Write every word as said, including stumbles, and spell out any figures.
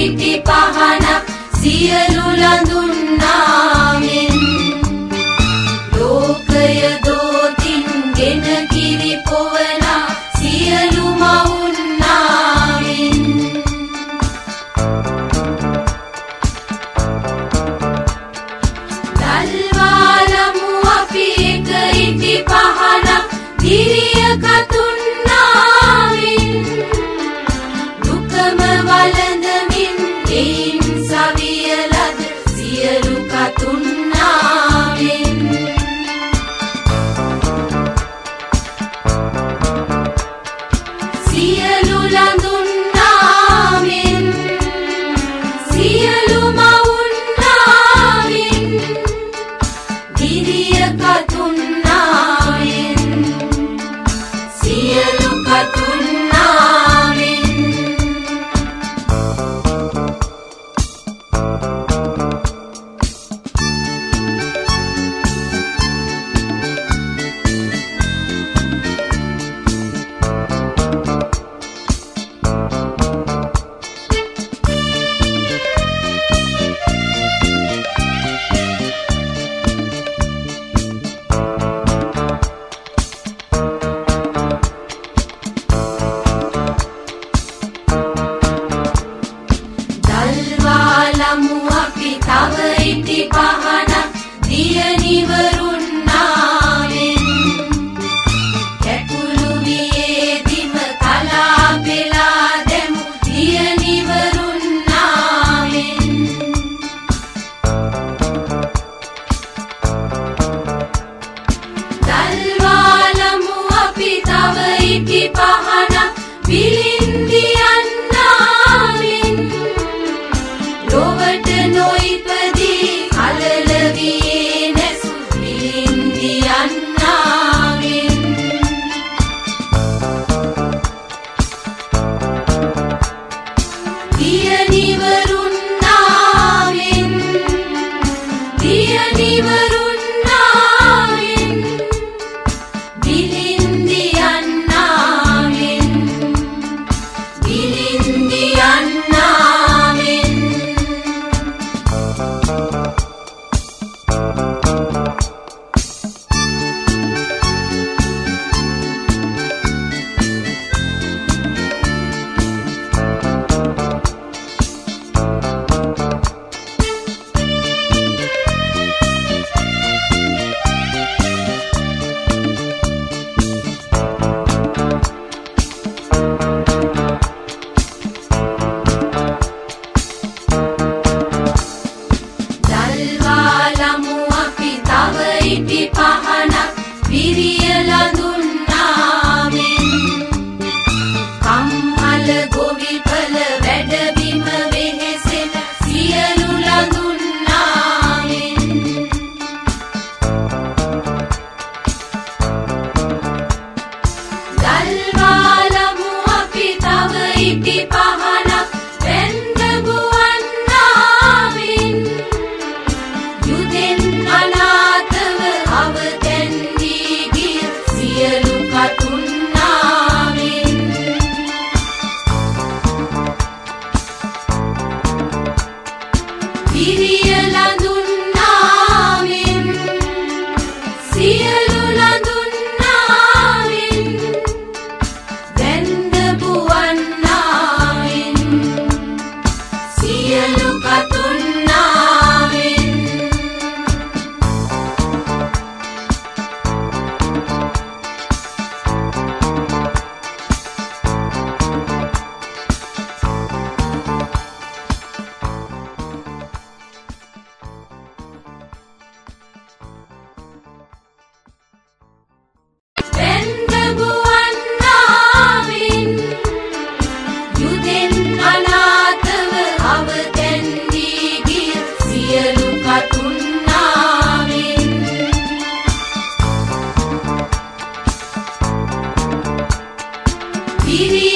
ඉටි පහනක් සියලු ලඳුන් නාමෙන් ලෝකය දෝතින් ගෙන කිරි පොවනා සියලු මවුන් නාමෙන් දල්වාලමු අපි එක ඉටි පහනක් දිරිය කතුන් නාමෙන් දුකම වළඳමින් එයින් සවිය ලද සියලු කතුන් නාමෙන් සියලු ලඳුන් නාමෙන් සියලු මවුන් නාමෙන් දිරිය කතුන් නාමෙන් සියලු කතුන් නාමෙන් දල්වාලමු අපි තව ඉටි පහනක් දියනිවරුන් නාමෙන් කැකුළු වියේදිම කලා පෙලා දැමු දියනිවරුන් නාමෙන් දල්වාලමු අපි තව ඉටි පහනක් විලින්දියන් නාමෙන් ලොවට නොයිපදී කලල වියේ නැසු විලින්දියන් නාමෙන් දියනිවරුන් නාමෙන් දියනිවරුන් නාමෙන් විලින්දියන් නාමෙන් විලින්දියන් නාමෙන් දල්වාලමු අපි තව ඉටි පහනක් විරිය ලඳුන් නාමෙන් කම්හල ගොවිපල වැඩබිම වෙහෙසෙන සියලු ලඳුන් නාමෙන් දල්වාලමු අපි තව ඉටි පහනක් වැන්දබුවන් නාමෙන් යුදෙන් අනාථව අවතැන් වී ගිය සියලු කතුන් නාමෙන් විරිය ලඳුන් නාමෙන් සියලු ලඳුන් නාමෙන් වැන්දබුවන් නාමෙන් සියලු කතුන් නාමෙන් වැන්දබුවන් නාමෙන් යුදෙන් අනාථව අවතැන් වී ගිය සියලු කතුන් නාමෙන් විරිය